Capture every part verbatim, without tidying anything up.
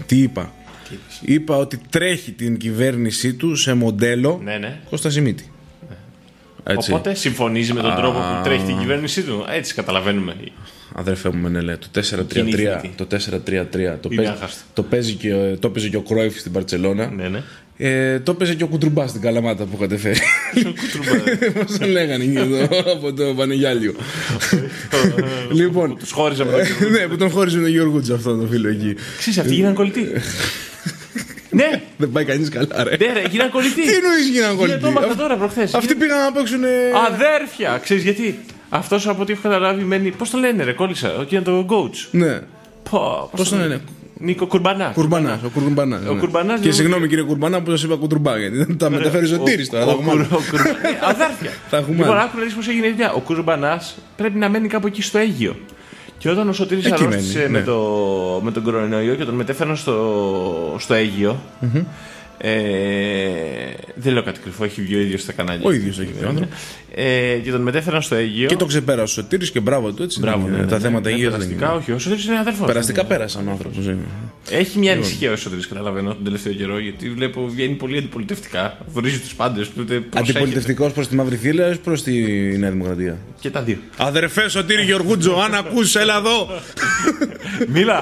Τι είπα? Τι είπα ότι τρέχει την κυβέρνησή του σε μοντέλο ναι, ναι. Κώστα Σιμίτη. Έτσι. Οπότε συμφωνίζει με τον Α... τρόπο που τρέχει την κυβέρνησή του. Έτσι καταλαβαίνουμε. Αδερφέ μου Μενέλε, το τέσσερα τρία τρία το, τέσσερα τρία τρία, το, παίζει, το, παίζει και, το παίζει και ο Κρόιφ στην Μπαρτσελώνα. Ναι, ναι. Ε, το παίζει και ο Κουντρουμπά στην Καλαμάτα που είχατε φέρει. Πώς τον λέγανε εδώ από το Πανεγιάλιο. Λοιπόν, τους χώριζε με τον Γιώργο. Ναι, που τον χώριζε με τον Γιώργο αυτό το φίλο εκεί. Ξέρεις, αυτοί γίναν κολλητοί. Ναι! Δεν πάει κανείς καλά, ρε. Ναι, ρε, γίναν κολλητοί. Τι εννοείς γίναν κολλητοί? Το έμαθα τώρα προχθές. Αυτοί πήγαν να παίξουν. Αδέρφια! Ξέρεις γιατί? Αυτός από ό,τι έχω καταλάβει μένει. Πώς το λένε, ρε, κόλλησα. Εκεί είναι το coach. Ναι. Πώς το λένε? Νίκο Κουρμπανά. Κουρμπανά. Ο Κουρμπανά. Ο Κουρμπανάς. Και συγγνώμη κύριε Κουρμπανά που σας είπα Κουντρουμπά, γιατί δεν τα μεταφέρει ο Τύρης τώρα. Αδέρφια. Λοιπόν, άκου να δεις πώς έγινε η δουλειά. Ο Κουρμπανάς πρέπει να μένει κάπου εκεί στο Αίγυο. Και όταν ο Σωτήρης αρρώστησε ναι. με, το, με τον κορονοϊό και τον μετέφεραν στο, στο Αίγυο. Mm-hmm. Ε, δεν λέω κάτι κρυφό, έχει βγει ο ίδιος στα κανάλια. Ο ίδιος έχει βγει. Ε, και τον μετέφεραν στο Αίγυο. Και το ξεπέρασε ο Σωτήρης και μπράβο του, έτσι. Μπράβο, ναι, ναι, τα ναι, θέματα ναι, υγείας. Περαστικά, όχι. Ο Σωτήρης είναι αδερφός. Περαστικά ναι. Πέρασαν ο άνθρωπος. Έχει μια ανησυχία ο Σωτήρης, καταλαβαίνω, τον τελευταίο καιρό, γιατί βλέπω βγαίνει πολύ αντιπολιτευτικά. Βρίζει τους πάντες. Αντιπολιτευτικός προς τη Μαύρη Θύλα ή προς τη Νέα Δημοκρατία? Και τα δύο. Αδερφέ Σωτήρη Γεωργούτζο, αν ακούς, έλα εδώ. Μίλα.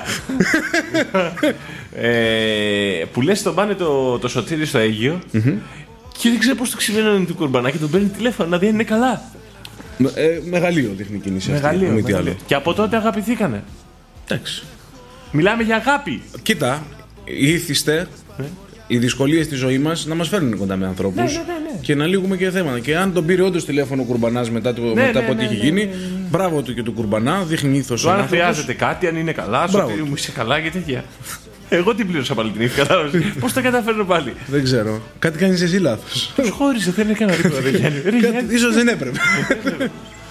ε, που λες τον πάνε το, το Σωτήρη στο Αίγυο mm-hmm. και δεν ξέρω πώς το ξυπνένανε του Κουρμπανά και τον παίρνει τηλέφωνο να δει αν είναι καλά. Ε, μεγαλείο δείχνει κίνηση μεγαλείο, αυτή. Μεγαλείο. Και από τότε αγαπηθήκανε. Εντάξει. Μιλάμε για αγάπη. Κοίτα, ήθιστε ε? οι δυσκολίες στη ζωή μας να μας φέρνουν κοντά με ανθρώπους ναι, ναι, ναι, ναι. και να λύγουμε και θέματα. Και αν τον πήρε όντως τηλέφωνο ο Κουρμπανάς μετά, το, ναι, μετά ναι, από ό,τι ναι, έχει ναι, γίνει, ναι, ναι, ναι. Μπράβο του και του Κουρμπανά, δείχνει ήθος. Αν χρειάζεται κάτι, αν είναι καλά, Σωτήρη μου είσαι καλά και τέτοια. Εγώ την πλήρωσα πάλι την ύφη, κατάλαβες. Πώς τα καταφέρνω πάλι? Δεν ξέρω. Κάτι κάνεις εσύ λάθος. Τους χώρισε, δεν έκανα τίποτα. Ίσως δεν έπρεπε.